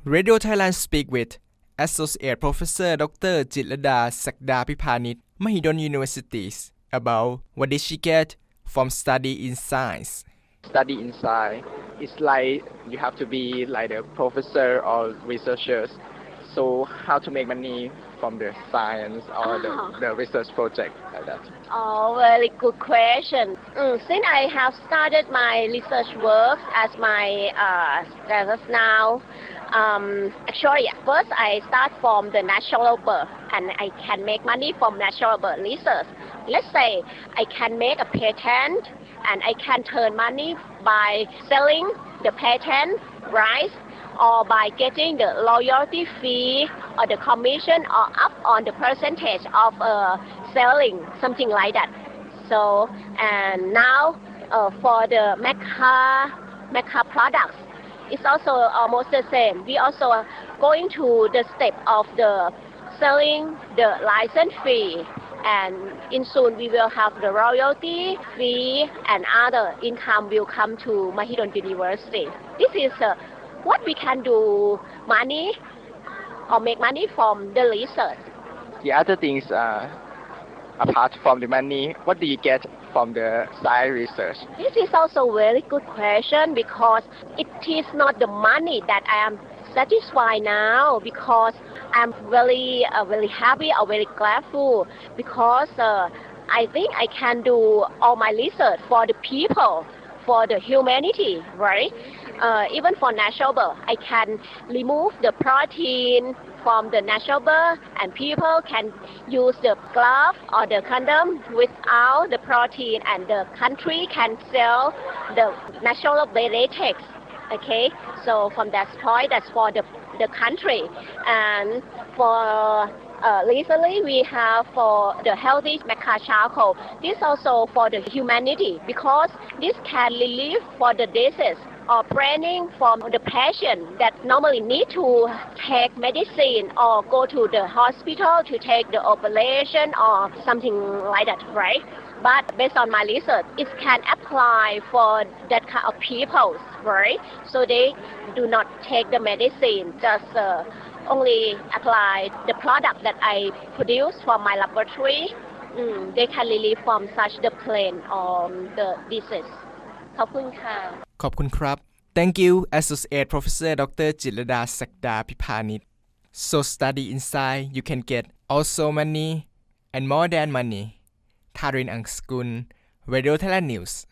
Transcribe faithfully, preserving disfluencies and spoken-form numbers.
Radio Thailand Speak with Associate Professor ดร จิตรลดา ศักดาภิพานิช Mahidol Universities about what did she get from study in science. Study in science is like you have to be like a professor or researchers. So how to make money from the science or oh. the, the research project like that? Oh, very good question. Mm, since I have started my research work as my uh, status now, um, actually first I start from the natural birth and I can make money from natural birth research. Let's say I can make a patent and I can turn money by selling the patent rights or by getting the royalty fee or the commission or up on the percentage of uh, selling, something like that. So, and now uh, for the Mecca, Mecca products, it's also almost the same. We also are going to the step of the selling the license fee, and in soon we will have the royalty fee and other income will come to Mahidol University. This is uh, what we can do money or make money from the research. The other things uh, apart from the money, what do you get from the science research? This is also a very good question because it is not the money that I am satisfied now because I'm very uh, very happy or very grateful because uh, I think I can do all my research for the people, for the humanity, right? Uh, even for natural birth, I can remove the protein from the natural birth and people can use the glove or the condom without the protein and the country can sell the natural latex. Okay, so from that point, that's for the, the country. And for uh, recently, we have for the healthy Mecca charcoal. This also for the humanity because this can relieve for the disease or planning from the patient that normally need to take medicine or go to the hospital to take the operation or something like that, right? But based on my research, it can apply for that kind of people, right? So they do not take the medicine, just uh, only apply the product that I produce from my laboratory. Mm, they can relieve from such the pain or the disease. ขอบคุณค่ะขอบคุณครับ Thank you Associate Professor ดร จิตรลดา ศักดาภิพานิช So study inside you can get also money and more than money ทาริน อังสกุล Radio Thailand News